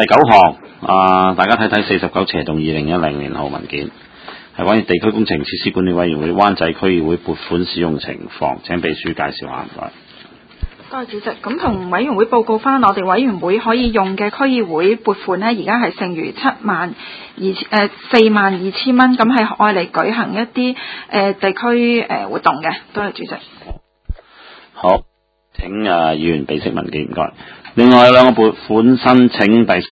第9項大家睇睇49/2010年號文件，係關於地區工程設施管理委員會灣仔區議會撥款使用情況，請秘書介紹下唔該。 多謝主席。咁同委員會報告翻，我哋委員會可以用嘅區議會撥款呢，而家係剩餘42000蚊，咁係愛嚟舉行一啲地區活動嘅。多謝主席。 好，請議員備悉文件，唔該。另外有兩個撥款申請，第